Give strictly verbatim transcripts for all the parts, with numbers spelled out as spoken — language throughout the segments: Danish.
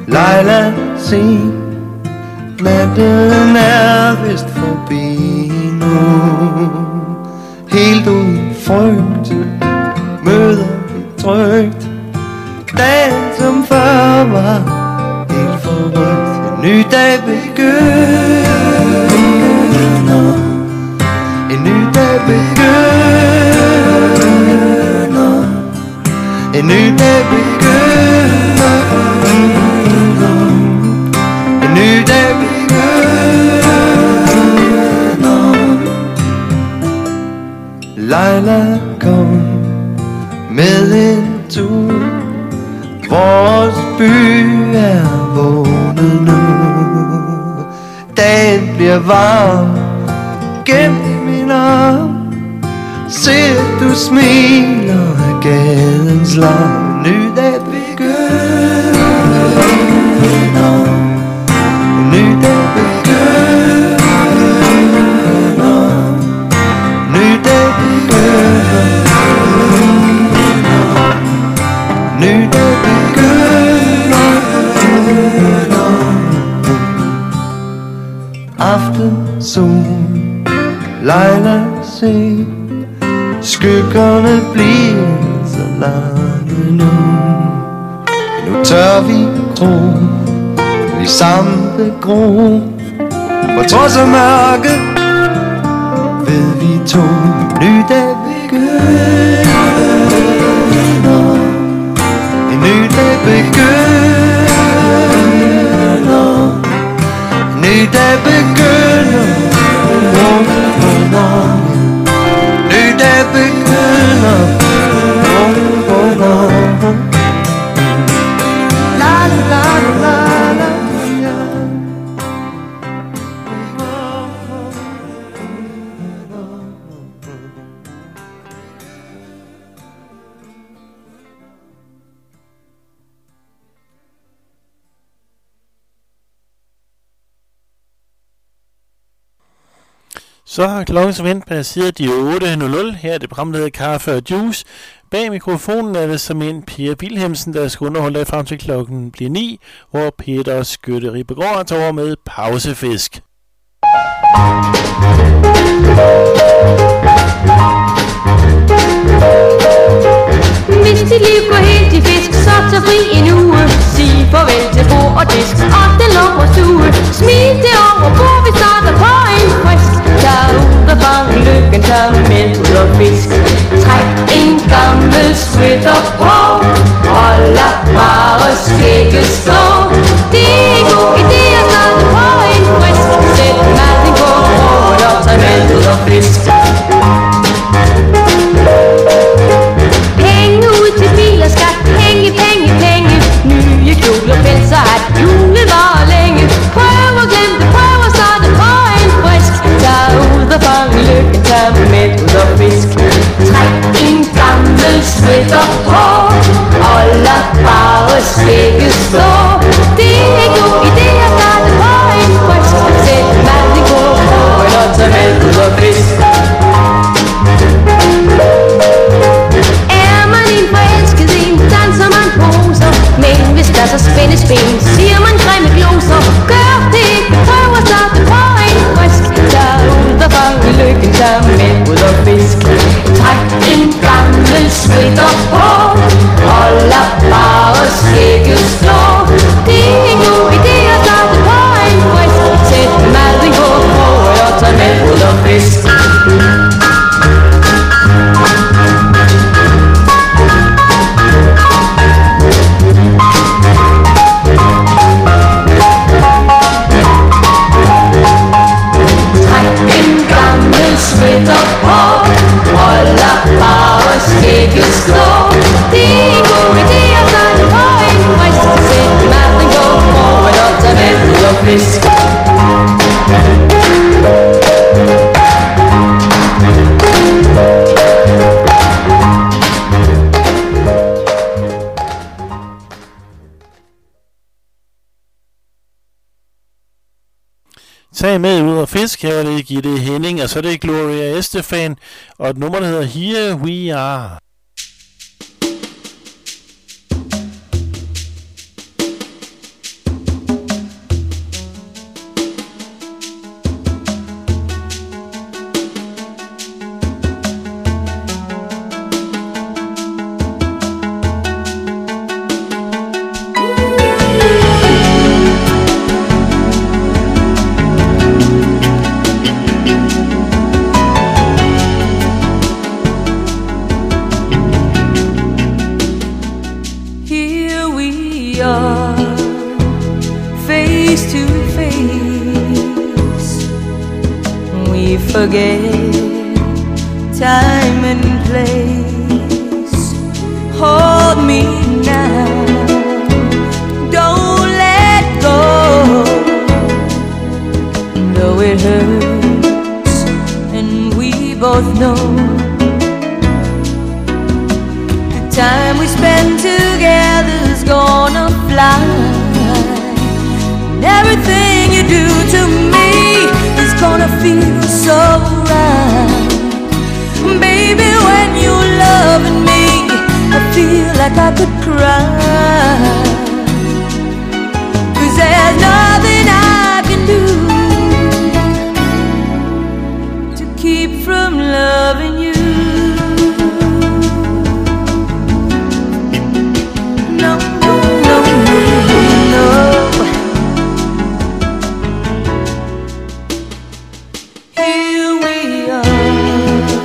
Leila, se, natten er vist forbi nu. Helt uden frygt møder vi trygt dagen som før var helt forrygt. En ny dag begynder, en ny dag begynder, en ny dag begynder, en ny dag begynder. Leila, kom med en tur. Vores by er vågnet nu. Dagen bliver varm gennem i min arm. Se, du smiler af gadens larm. Ny dag begynder, ny dag begynder, ny dag begynder, ny dag begynder. Aftensol, Leila, se, skyggerne bliver så lange nu. Nu tør vi gro, vi samle gro. For trods af mørket ved vi to, ny dag begynder, en ny dag begynder, en ny dag begynder, oh, oh, oh. Ny dag begynder, oh, oh, oh. La la la la la. Så har klokken som vendt passeret de otte nul nul. Her er det programmet Kaffe og Juice. Bag mikrofonen er det som en Per Wilhelmsen, der skal underholde dig frem til klokken bliver ni, hvor Peter Skytte Ribegaard tager over med pausefisk. Hvis dit liv går helt i fisk, så tag fri en uge. Sig farvel til bord og disk og den lummer stue. Smid det over, hvor vi starter på en frisk. Tag ud og fang lykken, tag med ud og fisk. Træk en gammel sweater på, og lad bare skægget stå. Det er en god idé at starte på en frisk. Sæt maden på bordet og tag med ud og fisk. Penge ud til bil og skat, penge, penge, penge. Nye kjoler, pelser, at julen var længe. Prøv at glemme det, prøv at starte på en frisk. Tag ud og fang lykken, tag med ud og fisk. Træk en gammel sweater på, og lad bare skægget stå. Det er en god idé at starte på en frisk. Sæt maden på bordet og tag med ud og fisk. Er man en forelsket en, danser man poser. Men hvis der så spændes ben, siger man grimme gloser. Gør det ikke, prøv at starte på en frisk. Tag ud og fang lykken, tag med ud og fisk. Træk en gammel sweater på, og lad bare skægget stå. Det er en god idé at starte på en frisk. Sæt maden på bordet og tag med ud og fisk. Sweater på, og lad bare skægget stå. Det er en god idé at starte på en frisk. Sæt maden gå bordet og tag med ud og fisk. Tag med ud og fisk. Her er det Gitte Henning, og så er det Gloria Estefan, og et nummer, der hedder Here We Are. face to face. We forget time and place. Hold me now, don't let go. Though it hurts and we both know the time we spend together's gonna fly. And everything you do to me is gonna feel so right. Baby, when you're loving me, I feel like I could cry. 'Cause there's nothing I can do to keep from loving you. No, no, no, no, no. Here we are,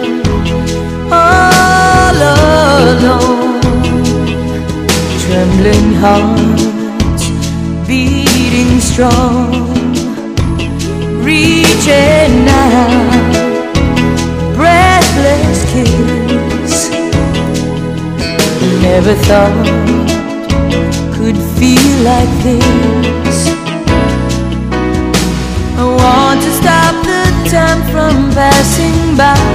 all alone, trembling hearts beating strong, reaching out, breathless kiss. Never thought could feel like this. I want to stop the time from passing by.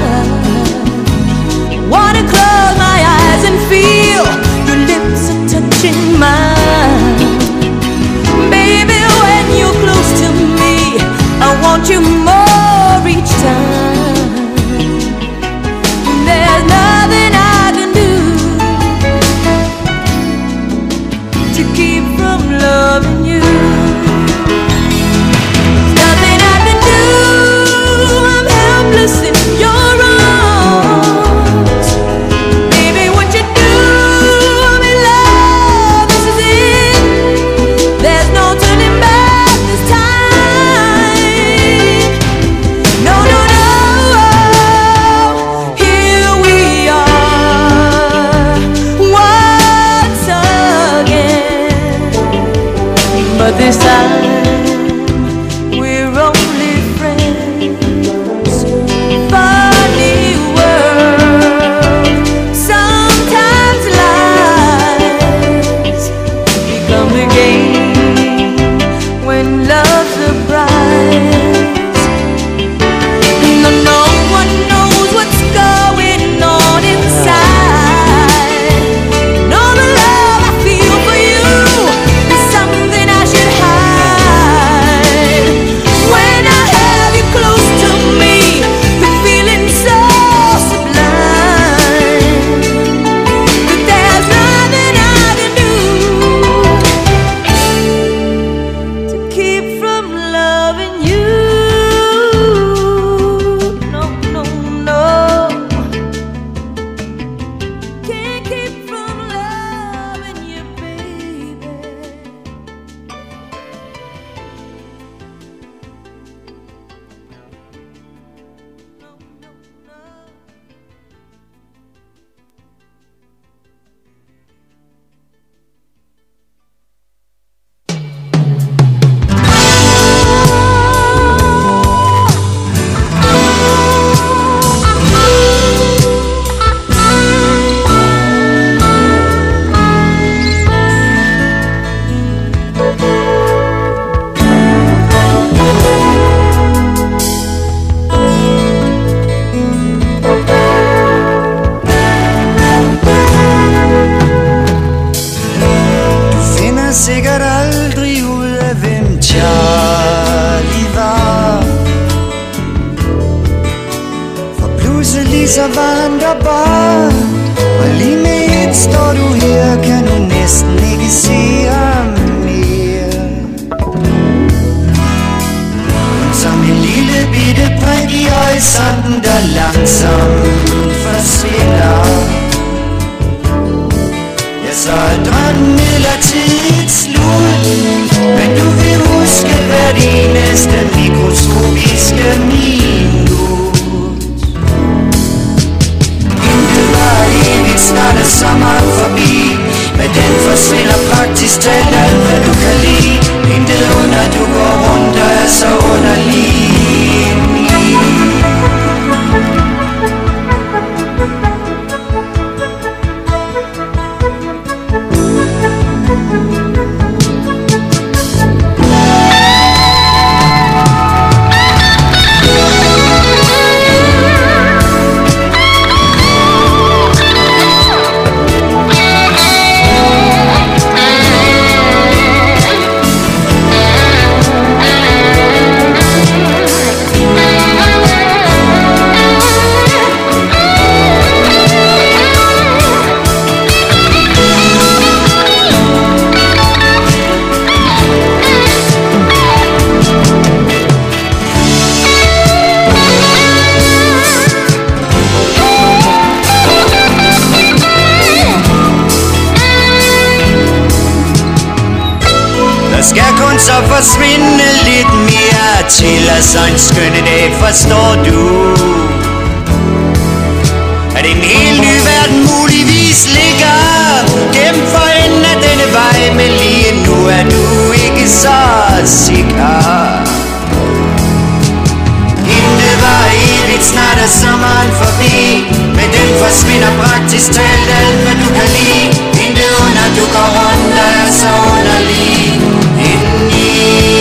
Wanna close my eyes and feel your lips are touching mine. Baby, when you're close to me, I want you more each time. There's nothing I can do to keep from loving you. There's nothing I can do, I'm helpless in your arms. Baby, what you do, I'm in love, this is it. There's no turning back this time. No, no, no. Here we are once again, but this time we're only friends. Funny world, sometimes lies become the game when love's a prize. No, no one knows what's going on inside. No, the love I feel for you is something I should hide. When I have you close to me, the feeling's so sublime. But there's nothing I can do to keep from loving you. No, no, no. Can't keep from loving you, baby. No, no, no. Du finder sikkert aldrig ud af, hvem Charlie var. For pludselig så var han der bare, og lige med et står du her, kan du næsten ikke se ham mere. Som en lille bitte prik i horisonten, der langsomt forsvinder. Ja, så er drømmen midlertidigt slut, men du vil huske hvert eneste mikroskopiske minut. Intet var evigt, snart er sommeren forbi, men den forsvinder praktisk talt alt, hvad du kan lide. Intet under du Der skal kun så forsvinde lidt mere til, og så en skønne dag, forstår du, at en helt ny verden muligvis ligger gennem for enden af denne vej. Men lige nu er du ikke så sikker. Intet var evigt, snart er sommeren forbi, men den forsvinder praktisk talt alt, hvad du kan lide. Intet under, du går rundt, der er så underlig indeni.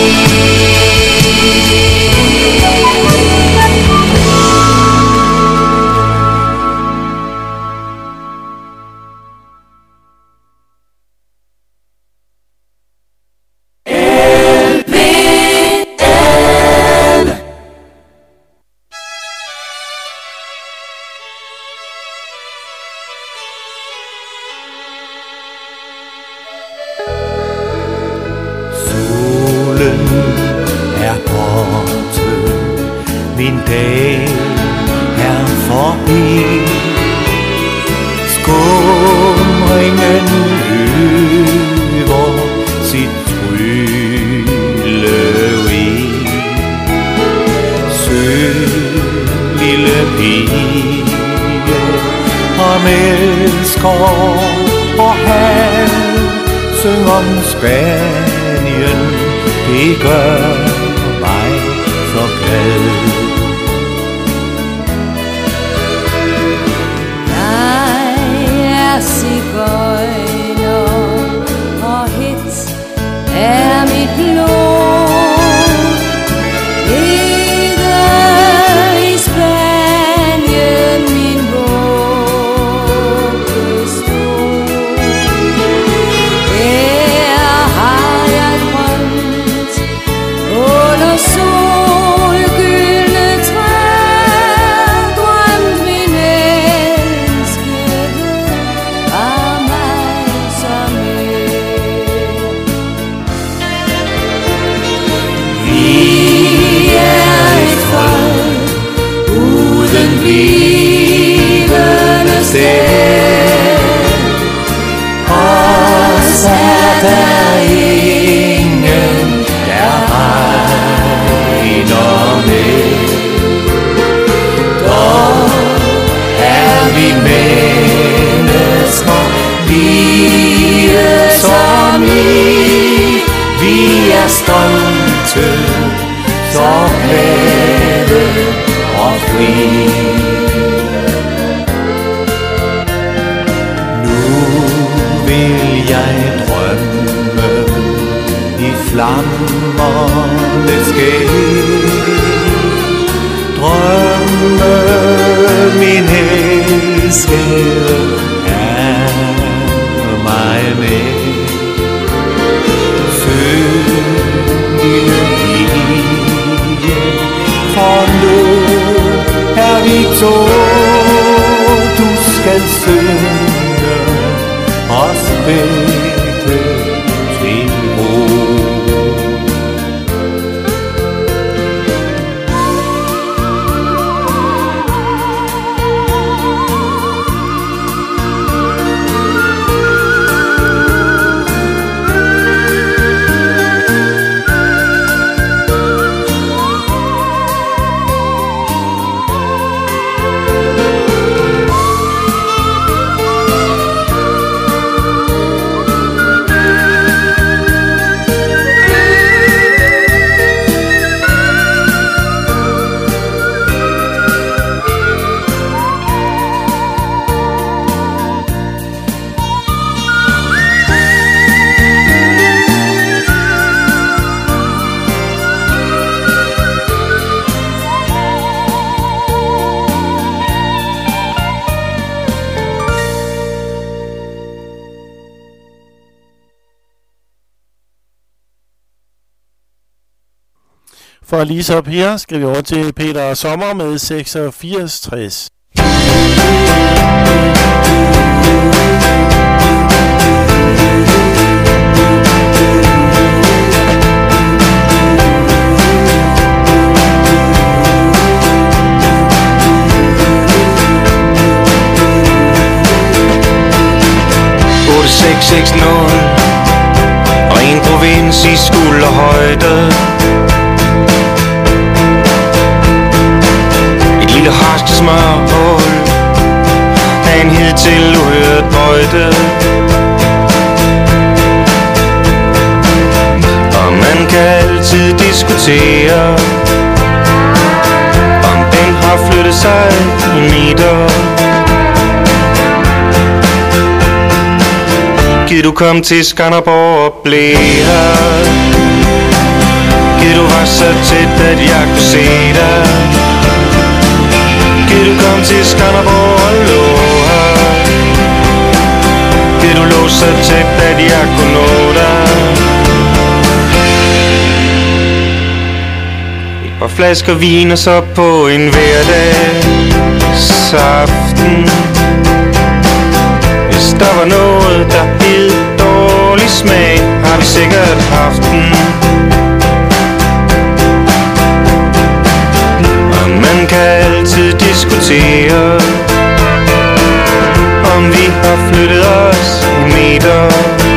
For at lige op her, skal vi over til Peter Sommer med seksogfirs tres. otte seks seks nul og en provins i skole. højde. Et lille harsk smørhul af en hidtil uhørt bøjde. Og man kan altid diskutere, om den har flyttet sig i meter. Giv du kom til Skanderborg og blev her. Giv du var så tæt, at jeg kunne se dig. Giv du kom til Skanderborg og lå her. Giv du lå så tæt, at jeg kunne nå dig. Et par flasker vin og så på en hverdagsaften. Hvis der var noget, der hed dårlig smag, har vi sikkert haft den. Og man kan altid diskutere, om vi har flyttet os i meter.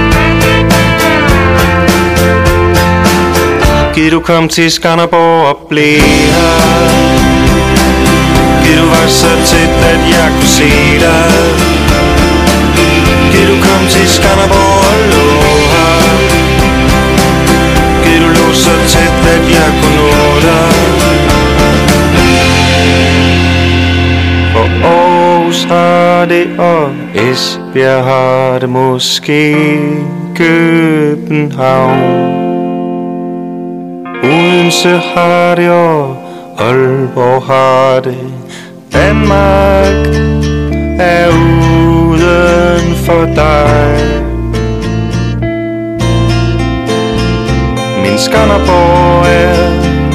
Giv du kom til Skanderborg og blev her. Giv du var så tæt, at jeg kunne se dig. Giv du kom til Skanderborg og lå her. Giv du lå så tæt, at jeg kunne nå dig. For Aarhus har det, og Esbjerg har det, måske København. Odense har det, og Aalborg har det. Danmark er uden for dig. Min Skanderborg er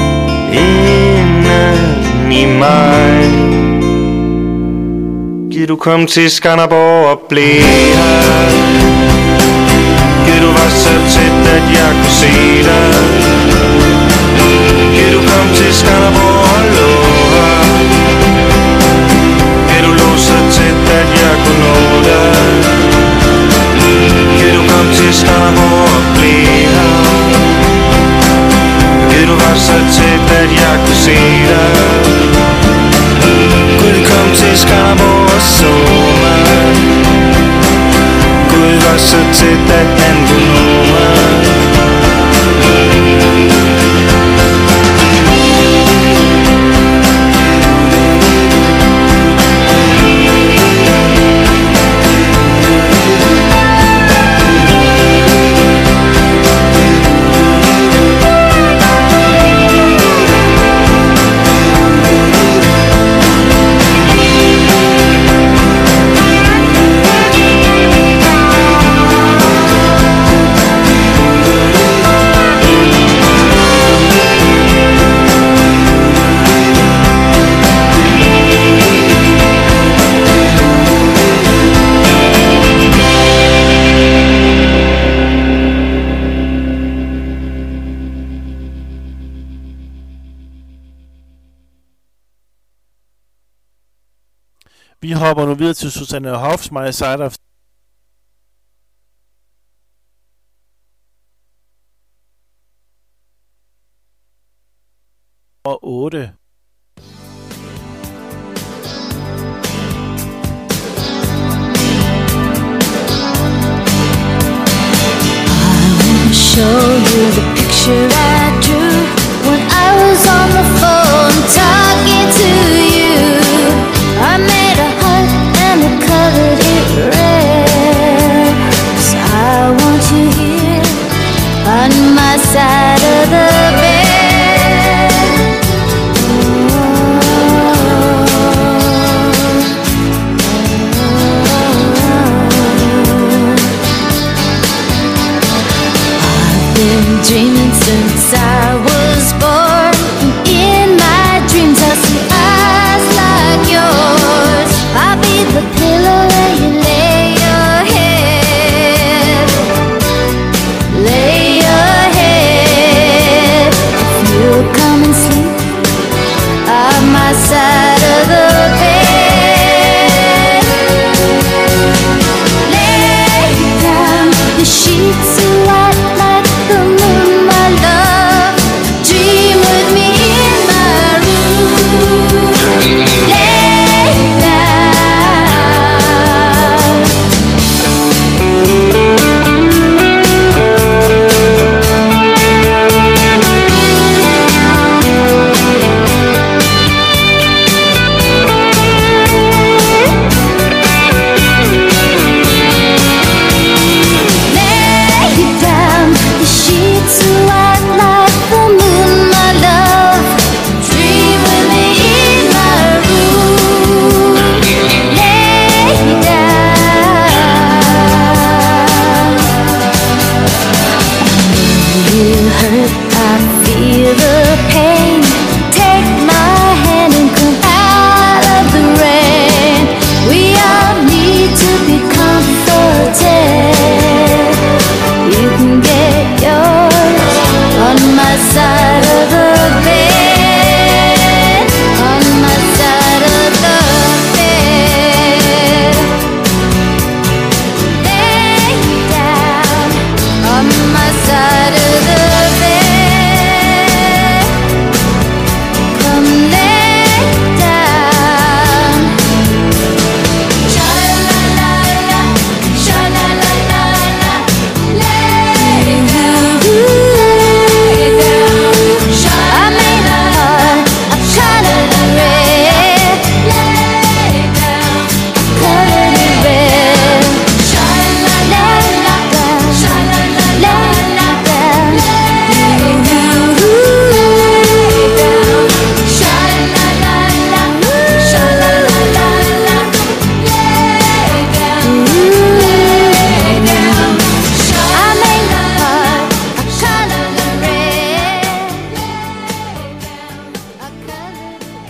inden i mig. Giv du kom til Skanderborg og blev her. Giv du var så tæt, at jeg kunne se dig. Giv du kom til Skanderborg og lå her. Giv du lå så tæt, at jeg kunne nå dig. Giv du kom til Skanderborg og blev her. Giv du var så tæt, at jeg kunne se dig. Gud kom til Skanderborg og så mig. Gud var så tæt, at han kunne nå mig. Vi hopper nu videre til Susanne Hoffs My Side of og otte. Show you the picture I drew when I was on the phone talking to you. I made a heart and I colored it red. So I want you here on my side of the bed. feel hurt, I feel the pain. Take my hand and come out of the rain. We all need to be comforted. You can get yours on my side of the bed. On my side of the bed. Lay down on my side of the bed. Come lay down. Sha-la-la-la, sha-la-la-la-la. Lay down, lay down. I made a heart, I colored it red. Lay down, colored it red. Sha-la-la-la, sha-la-la-la-la. Lay down, lay down. Sha-la-la-la, sha-la-la-la-la. Lay down, lay down. I made a heart, I colored it red. I colored it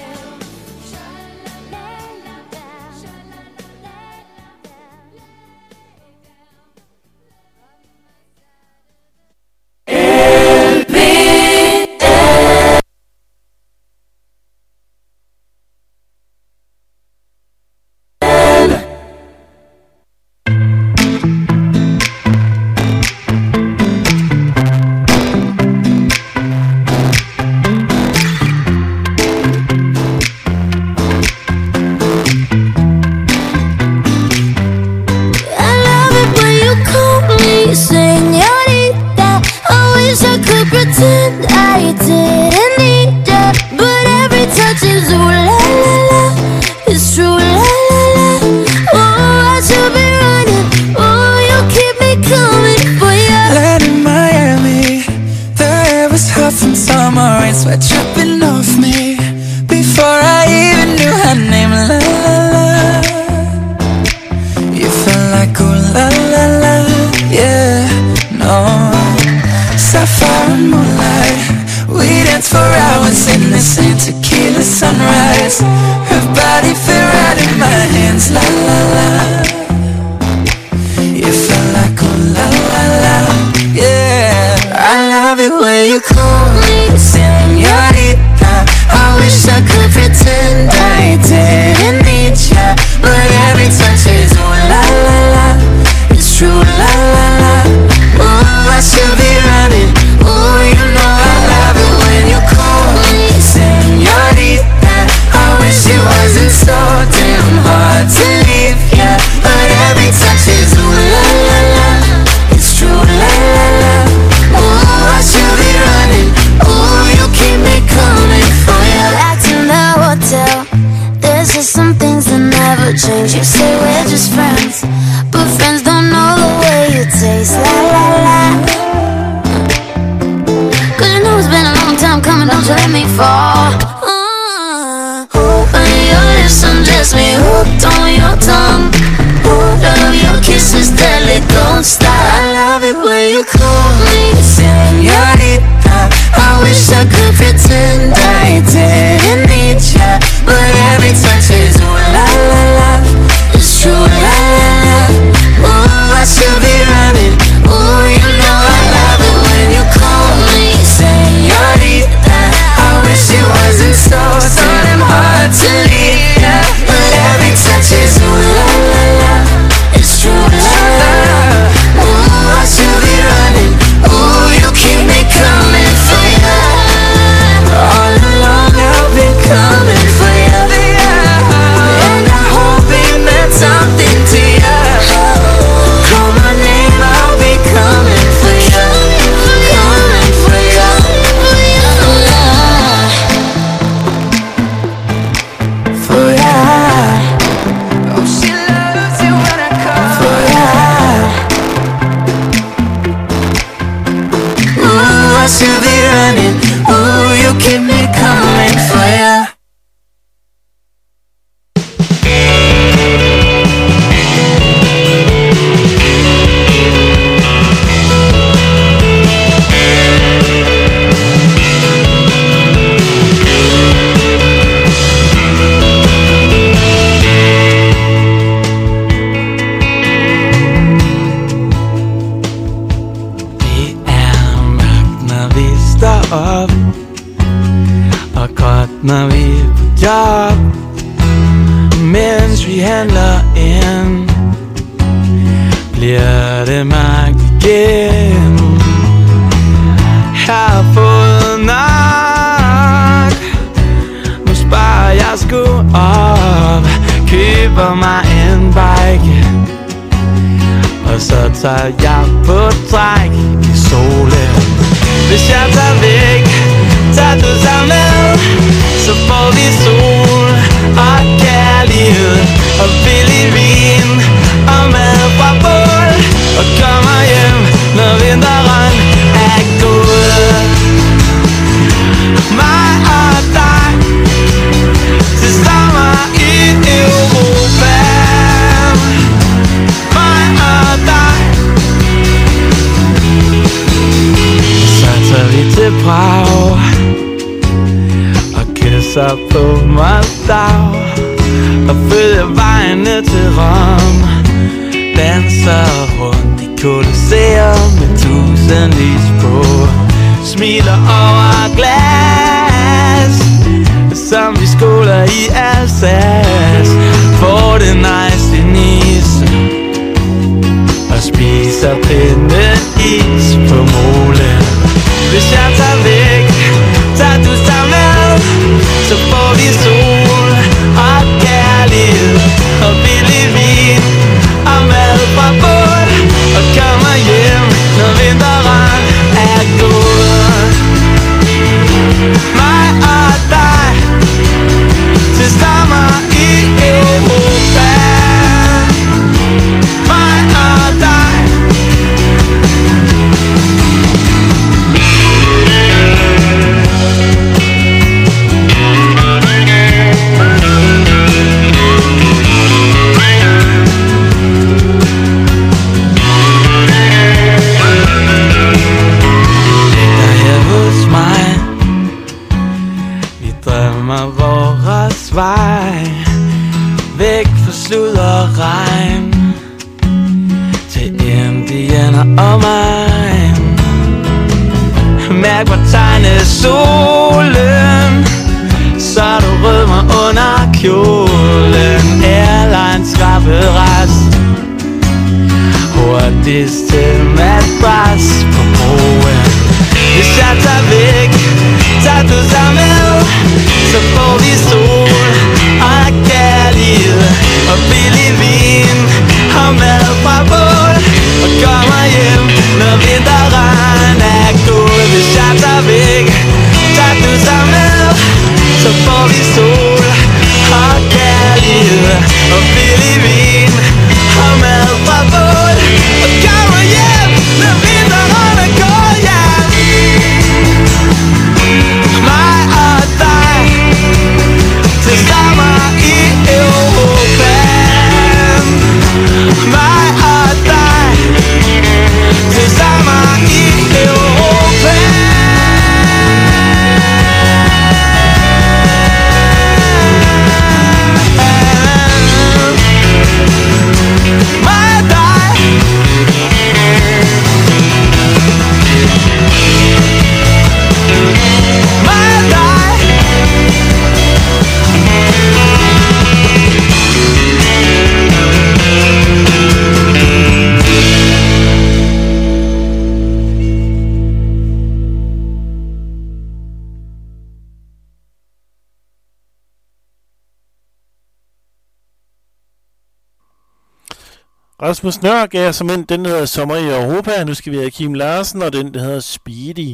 I love it when you call me señorita. I wish I could pretend I didn't need ya, but every touch is ooh la la la. It's true la la la. Oh, I should be running. Oh, you keep me coming for ya. Land in Miami, the air was hot from summer rain, sweat dripping off me before I even knew her name. La la la, you felt like ooh la la la, yeah, no. Sapphire and moonlight, we danced for hours in the same tequila sunrise. Her body fit right in my hands, la la la. You felt like ooh la la la, yeah. I love it when you call me señorita. I wish I could pretend I didn't need ya, but every touch is ooh la la la. It's true la la la. Oh, I should be running. Oh, you know I love it when you call me señorita. I wish it wasn't so damn hard to leave ya, but every touch is ooh la la la. It's true la la la. Oh, I should be running. Oh, you keep me coming for ya. Back to the hotel. There's just some things that never change. You say we're just friends, but friends don't know the way you taste. La la la. Cause you know it's been a long time coming, don't you let me fall. Uh, When your lips undress me, hooked on your tongue. Love your kisses, deadly, don't stop. I love it when you call me señorita. I wish I could pretend I didn't need ya, but every touch is ooh la la la. It's true la la la. Oh, I should be running. Oh, you know I love it when you call me señorita. I wish it wasn't so so damn hard to leave ya, but every touch is ooh la la la. It's true la la la. Oh, I should be running. Oh, you keep me coming for ya. All along I've been coming for ya, and I hope it meant something to ya. Call my name, I'll be coming for ya, coming for ya. For ya. Oh, she loves you when I call for ya. Ooh, I should be running. Ooh, you keep me coming for ya. op og godt når vi er på job, mens vi handler ind, bliver det magt igen. Jeg har fået nok, nu sparer jeg sgu op, køber mig en bike, og så tager jeg på træk i solen. Hvis jeg tager væk, tager du så med, så får vi sol og kærlighed og billig vin og mad fra bål, og kommer hjem, når vinteren er gået. Mig og dig til sommer i Europa. Mig og dig. Så tager vi til Prag og kysser på Moldau og følger vejene til Rom, danser rundt i Colosseum med tusind lys på, smiler over glas, som vi skåler i Alsace, får det nice i Nice og spiser pindeis på molen. Hvis jeg tager væk, tager du så med, så får vi sol og kærlighed og billig vin og mad fra bål, og kommer hjem, når vinteren er gået. Mig og dig til sommer i Europa. Mig og dig. Vores vej væk fra slud og regn til Indianer og mig. Mærk hvor tegnet solen, så du rødmer under kjolen. Airlines skrabet rest, hurtigst til madras på broen. Hvis jeg tager væk, tager du så med, så får vi sol og kærlighed og billig vin og mad fra bål, og kommer hjem, når vinteren er gået. Hvis jeg tager væk, tager du så med, så får vi sol og kærlighed og billig vin og mad fra bål, og kommer hjem, når vinteren er gået, ja. Mig og dig til sommer i Europa. Mig og dig til sommer i Europa. Mig og dig. Mig og dig. Rasmus Nørk er som en, den hedder Sommer i Europa. Nu skal vi have Kim Larsen, og den der hedder Speedy.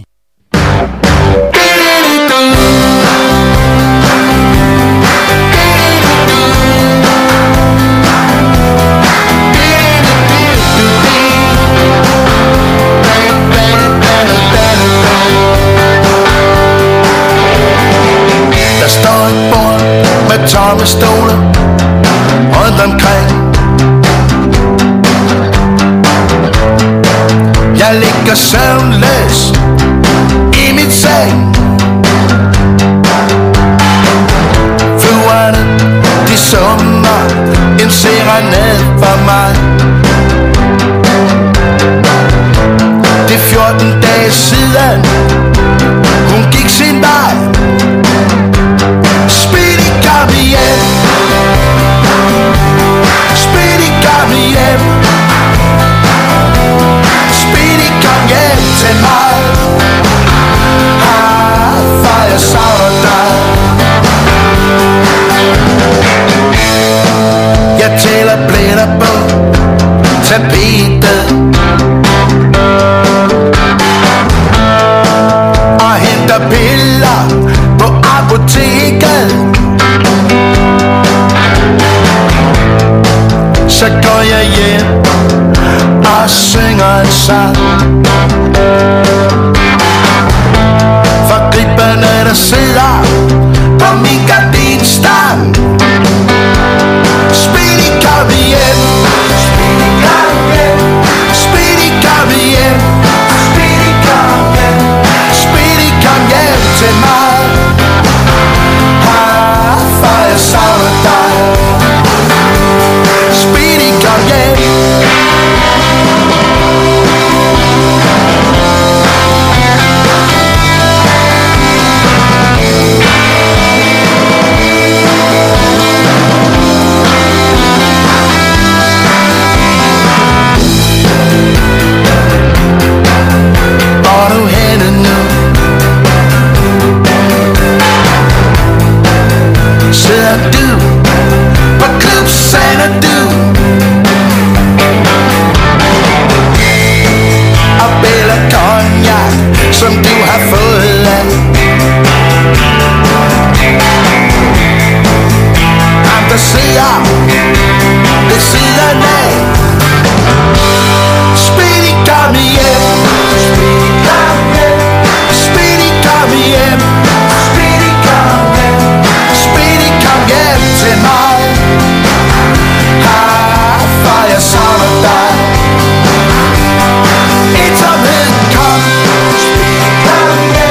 Der står et bord med tomme stole rundt omkring. Jeg ligger søvnløs i mit seng. Fugerne, de summer en serenade for mig. Det er fjorten dage siden sig. For griberne der sidder på min gardinstang. Speedy, kom hjem. Speedy, kom hjem. Speedy, kom hjem. Speedy, kom hjem. Speedy, kom hjem til mig. Ah, for jeg savner dig. Speedy, kom hjem. Hvor er du henne nu? Sidder du på Klub Xanadu og bæller cognac, som du har fået af andre sidder ved siden af. Speedy, kom hjem. Speedy, kom hjem. Speedy, kom hjem. Speedy, kom hjem. Speedy, kom hjem til mig. Ah, for jeg savner dig. Ensomheden kom. Speedy, kom hjem.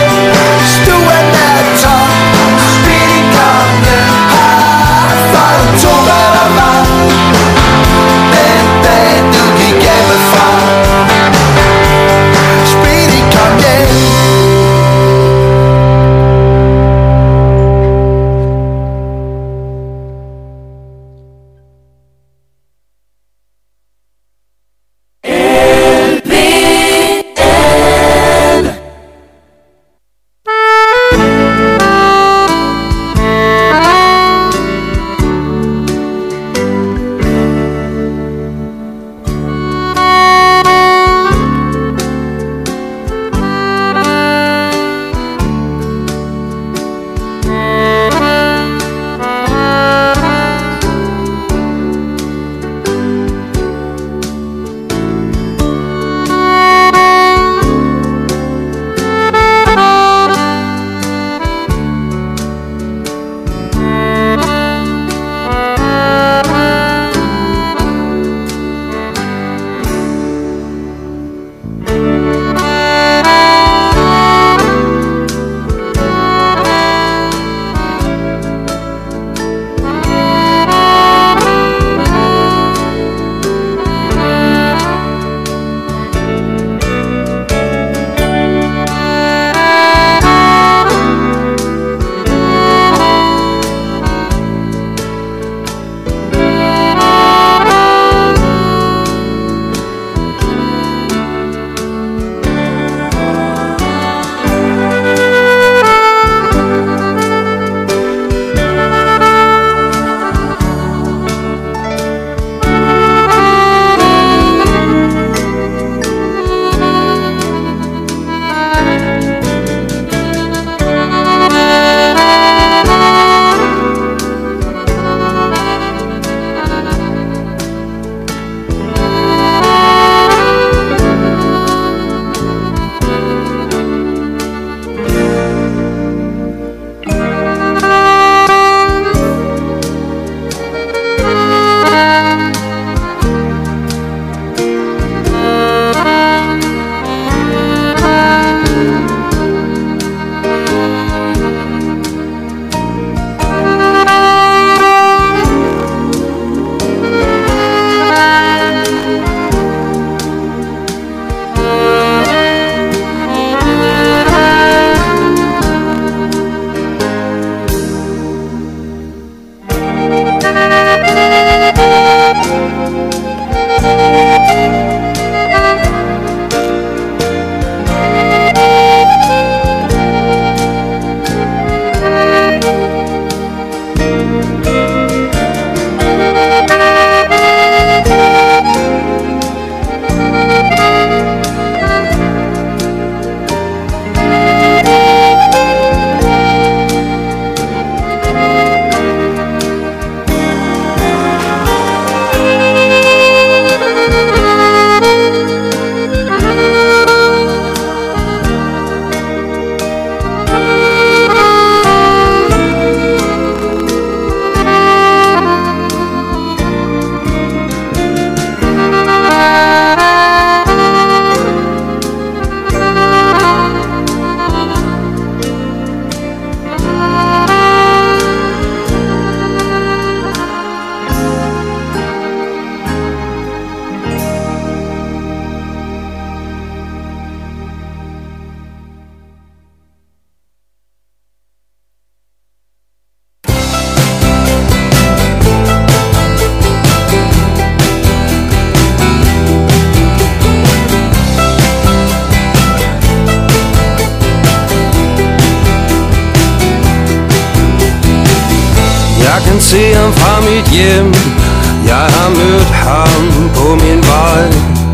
kan se ham fra mit hjem. Jeg har mødt ham på min vej.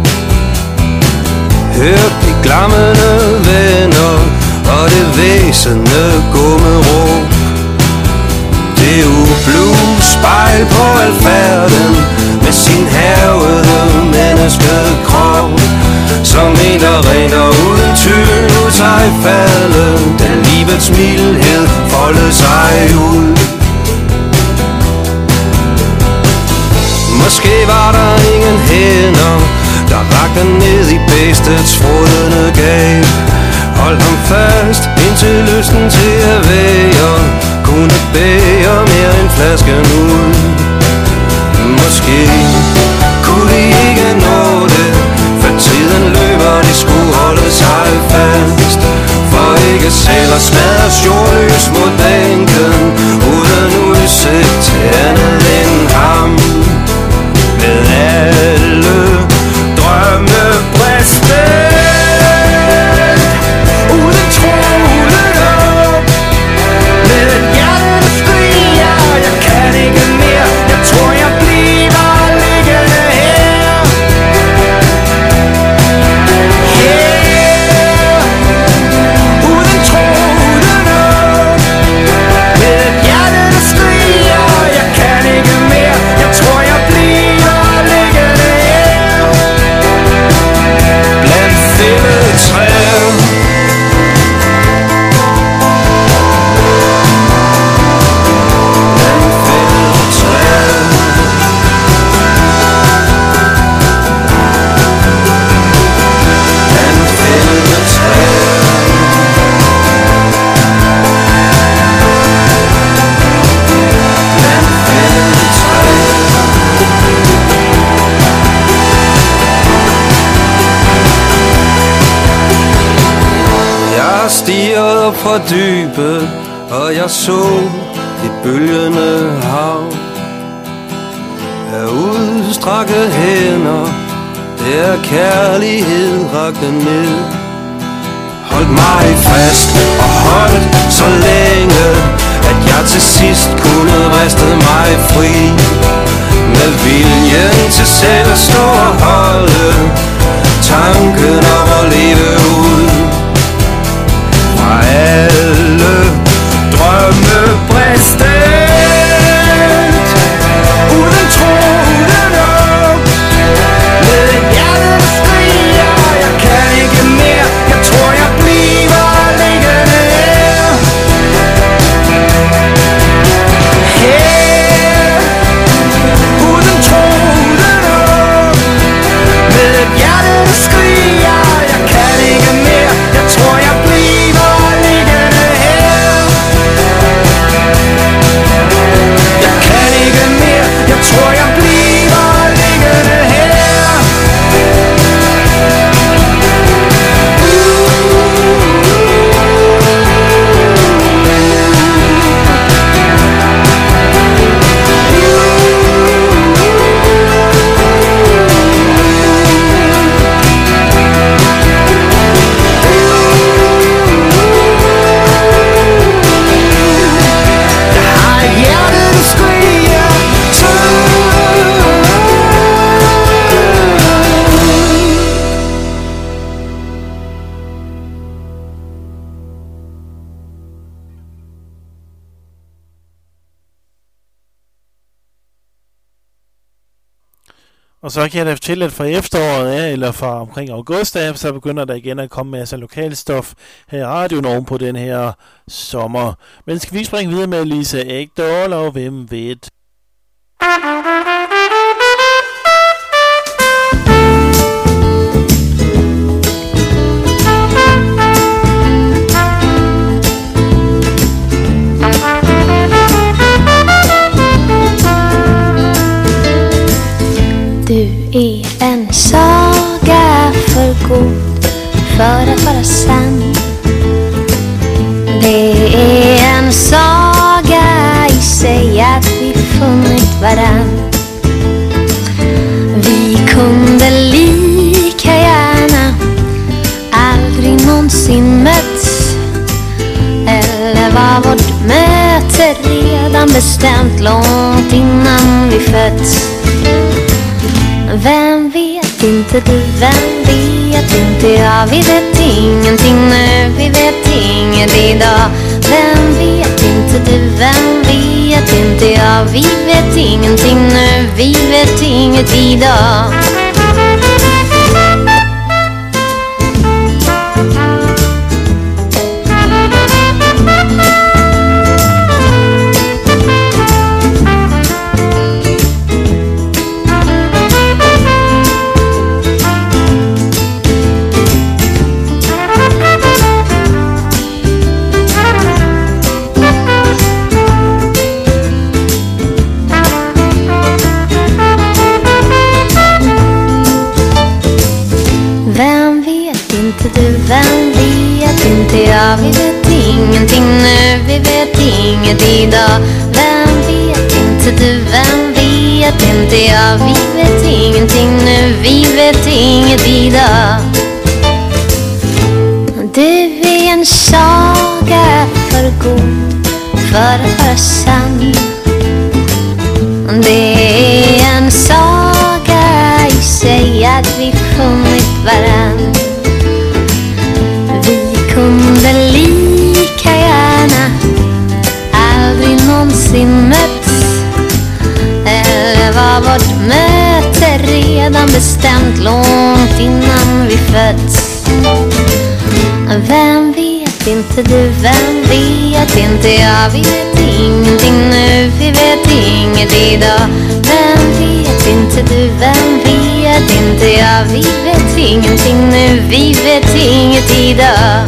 Hørt de glammende venner og det væsende gå med råb. Det ublu spejl på alfærden med sin havede menneskekrop, som en der render uden tvivl ud sig falde, da livets mildhed foldede sig ud. Måske var der ingen hænder, der rakte ned i bæstets frodende gab. Hold ham fast, indtil lysten til at være kunne bære mere end flasken ud. Måske kunne de ikke nå det, for tiden løber, de skulle holde sig fast. For ikke selv at smadre jordløs mod bænken, uden udsigt til andet end ham. Med alle drømme bristet, uden troligt op, med et hjerte der skriger, jeg kan ikke mere, jeg tror jeg bliver liggende her. Her, uden troligt op, med et hjerte der skriger, jeg kan ikke mere, jeg tror jeg bliver liggende her. Blandt fældet træer, stirrede op fra dybet, og jeg så et bølgende hav. Af udstrakte hænder, der kærlighed rakte ned. Holdt mig fast og holdt så længe, at jeg til sidst kunne vriste mig fri. Med viljen til selv at stå og holde tanken om at leve ud. Fra alle drømme bristet, uden troligt op, med et hjerte der skriger, jeg kan ikke mere, jeg tror jeg bliver liggende her. Her, uden troligt op, med et hjerte der skriger, jeg kan ikke mere, jeg tror jeg bliver liggende her. Jeg kan ikke mere, jeg tror jeg bliver liggende her. Og så kan jeg da fortælle, at fra efteråret af, eller fra omkring august af, så begynder der igen at komme masser af lokalstof her i radioen oven på den her sommer. Men skal vi springe videre med Lisa Ekdahl, og hvem ved? Du är en saga för god för att vara sann. Det är en saga i sig att vi funnit varann. Vi kunde lika gärna aldrig någonsin mötts, eller var vårt möte redan redan bestämt långt innan vi fötts. Vem vet inte du, vem vet inte jag. Vi vet ingenting nu, vi vet inget idag. Vem vet inte du, vem vet inte jag. Vi vet ingenting nu, vi vet inget idag. Vem vet inte jag. Vi vet ingenting nu, vi vet inget idag. Vem vet inte du, vem vet inte jag. Vi vet ingenting nu, vi vet inget idag. Du är en saga för god för att vara sann. Det är en saga i sig att vi funnit varann. Kunde lika gärna aldrig någonsin mötts. Eller var vårt möte redan bestämt långt innan vi fötts. Vem vet inte du, vem vet inte jag. Vi vet ingenting nu, vi vet inget idag. Vem vet inte du, vem vet inte jag. Vi vet ingenting nu, vi vet inget idag.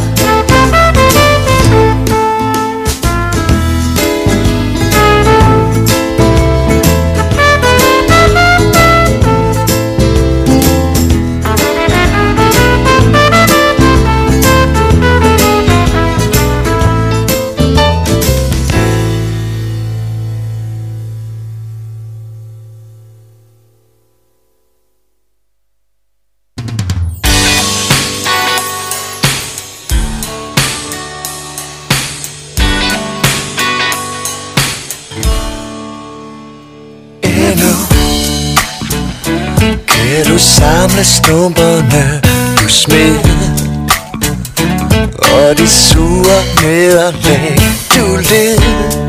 Samle stumperne du smed, og de sure nederlag du led.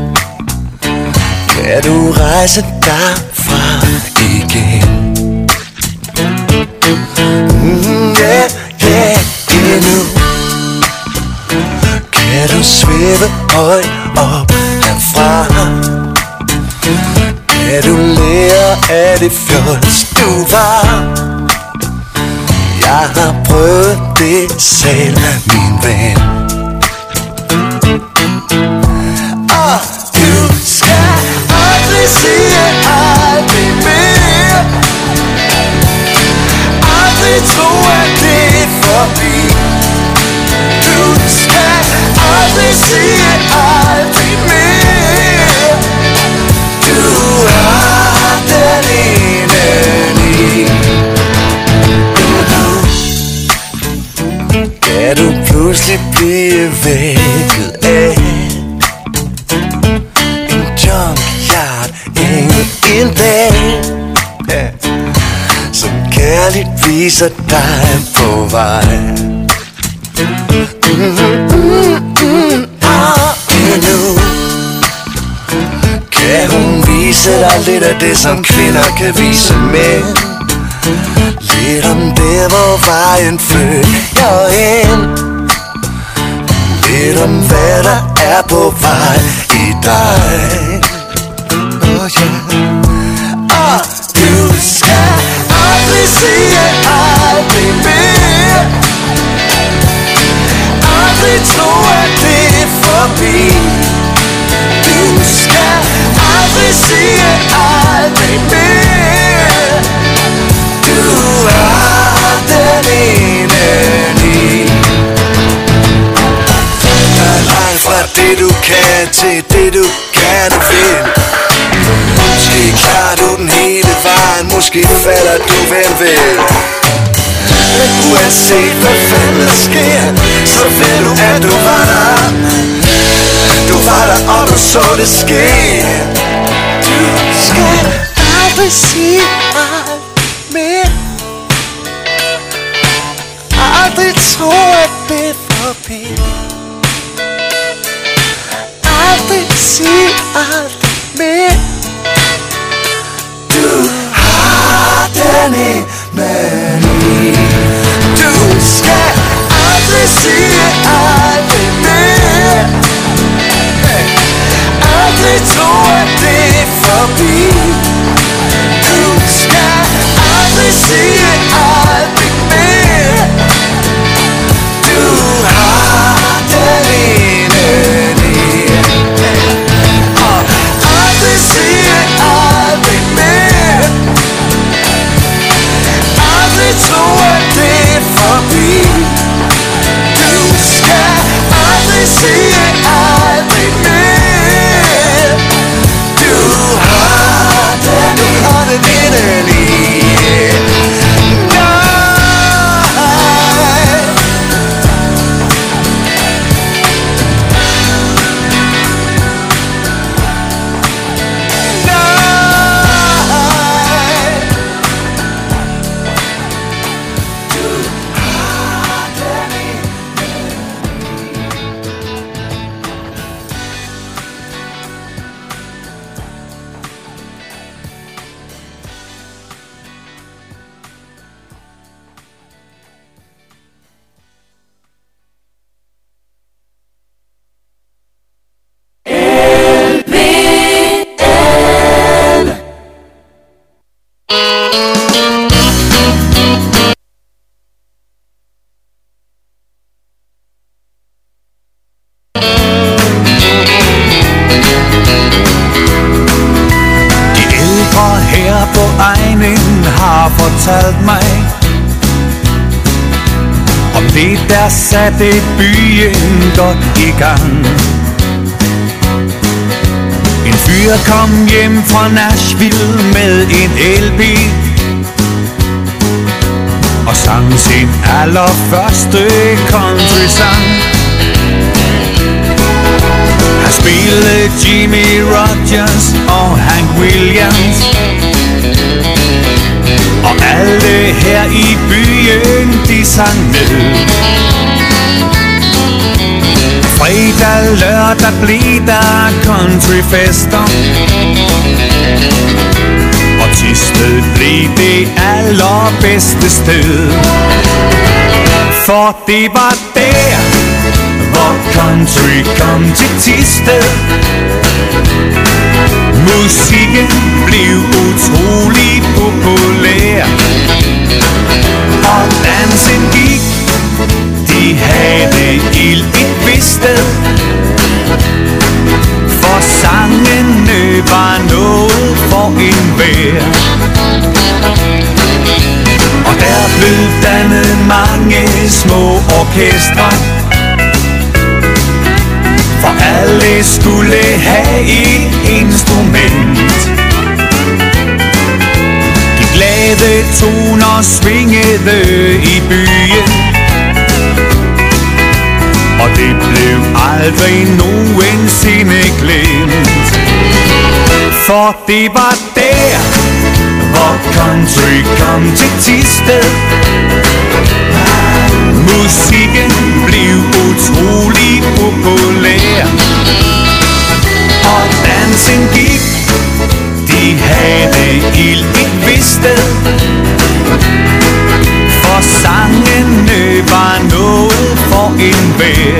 Kan du rejse derfra igen? Mm, yeah, yeah, endnu kan du svæve højt op herfra. Kan du lære af det fjols du var? Jeg har prøvet det selv, min ven. Og du skal aldrig sige aldrig mere. Aldrig tro at det er forbi. Du skal aldrig sige aldrig mere. Du har den ene lige. Kan du pludselig blive vækket af en junkyard en dag, ja, som kærligt viser dig på vej. Mm-hmm. Og endnu kan hun vise dig lidt af det, som kvinder kan vise mænd. Lidt om der, hvor vejen fører hen. Lidt om hvad der er på vej i dig. Oh yeah. Og du skal aldrig sige aldrig mere. Aldrig tro at det er forbi. Du skal aldrig sige aldrig mere. Du har den ene lige. Der er langt fra det du kan til det du gerne vil. Måske klarer du den hele vejen, måske falder du vel vel. Men uanset hvad fanden sker, så ved du at du var der. Du var der og du så så det sker. Du skal aldrig sige aldrig mere. Aldrig tro at det er forbi. Aldrig sige aldrig mere. Du har denne mani. Du skal aldrig sige aldrig mere. Aldrig tro at det er forbi. Du skal aldrig sige aldrig mere. Du har denne mani. Og aldrig sige aldrig mere. Aldrig tro at det er forbi. Du skal aldrig sige aldrig mere. Du har den, du har den inderlige. Nej. Fortalt mig om det, der satte byen godt i gang. En fyr kom hjem fra Nashville med en L P og sang sin allerførste country-sang. Han spillede Jimmy Rogers og Hank Williams, og alle her i byen, de sang med. Fredag, lørdag blev der countryfester, og Thisted blev det allerbedste sted. For det var der, hvor country kom til Thisted. Musikken blev utrolig populær, og dansen gik, de havde ild et vist sted. For sangene var noget for enhver, og der blev dannet mange små orkestre, for alle skulle have et instrument. De glade toner svingede i byen, og det blev aldrig nogensinde glemt. For det var der, hvor country kom til Thisted. Musikken blev utrolig populær, og dansen gik, de havde ild et vist sted. For sangene var noget for enhver.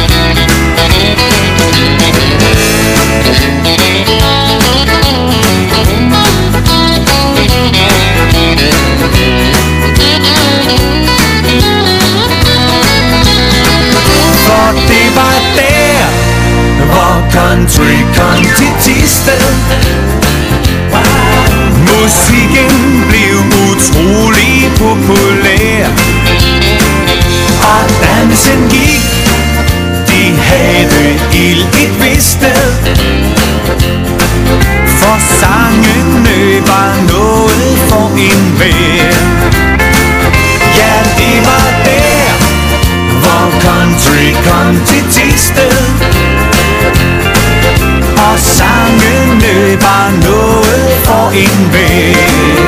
For det var der, hvor country kom til Thisted. Musikken blev utrolig populær, og dansen gik, de havde ild et vist sted. For sangene var noget for enhver. Ja, det var der, hvor country kom til Thisted. en væg.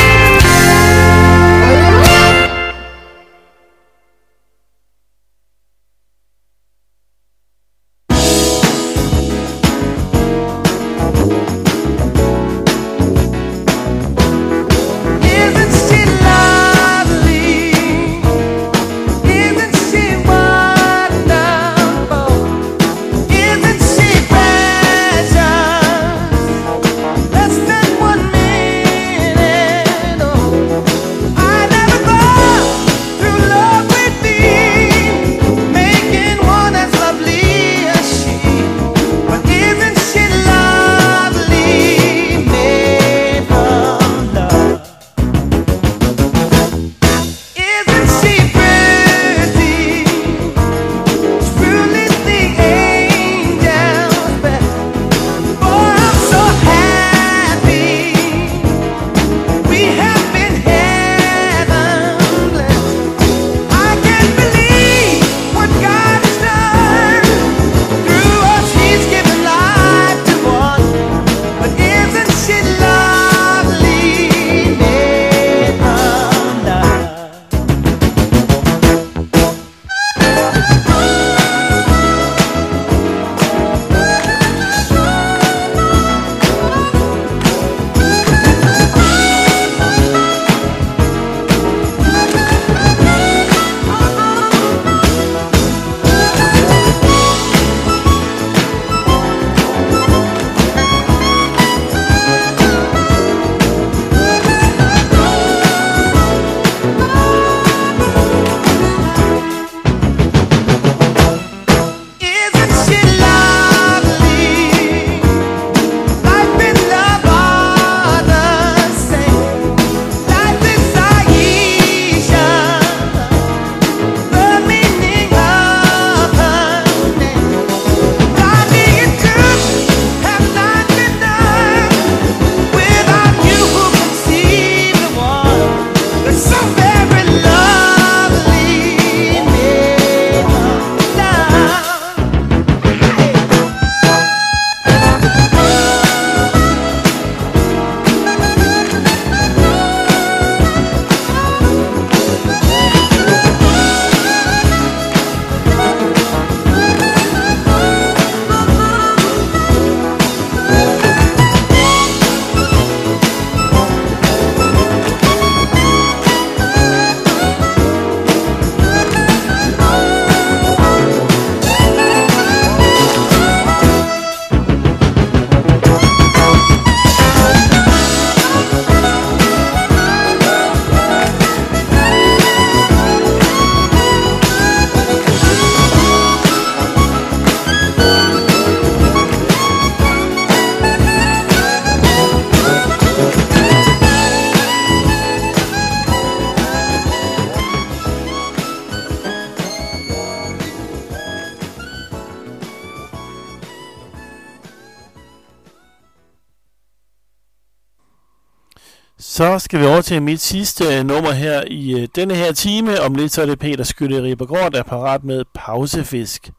Så skal vi over til mit sidste nummer her i øh, denne her time. Om lidt så er det Peter Skytte Ribergaard, der er parat med Pausefisk.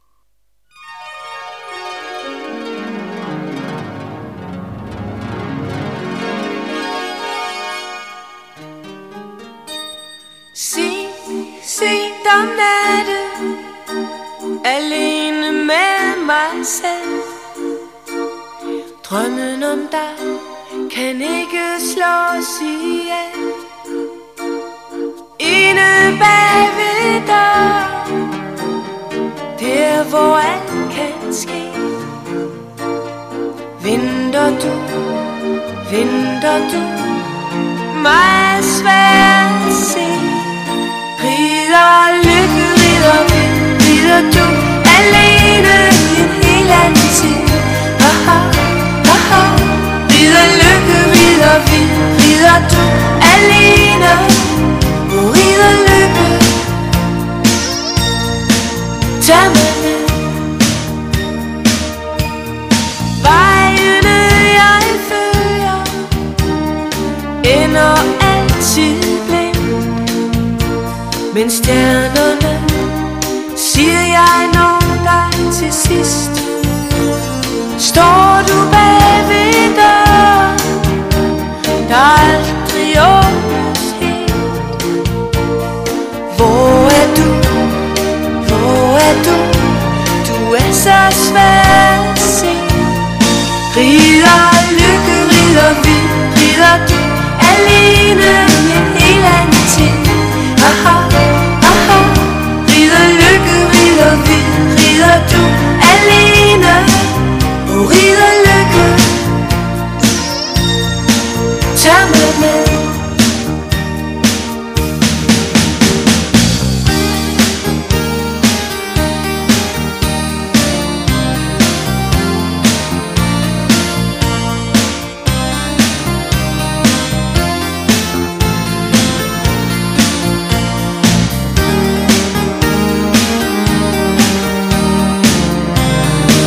Sent om natten, alene med mig selv. Drømmen om dig kan ikke slås ihjel. Inde bag ved døren, der hvor alt kan ske. Venter du, venter du mig svært at se. Rider lykke, rider vind, rider du alene en hel anden tid. Aha, aha. Rider lykke, rider vind, rider du alene. Rider lykke, tag mig med. Vejene jeg følger ender altid blind, men stjernerne siger jeg når dig til sidst. Står du bag ved døren, så svært at se. Rider lykke, rider vi, rider du alene med en helt anden ting. Aha, aha, rider lykke, rider vi, rider du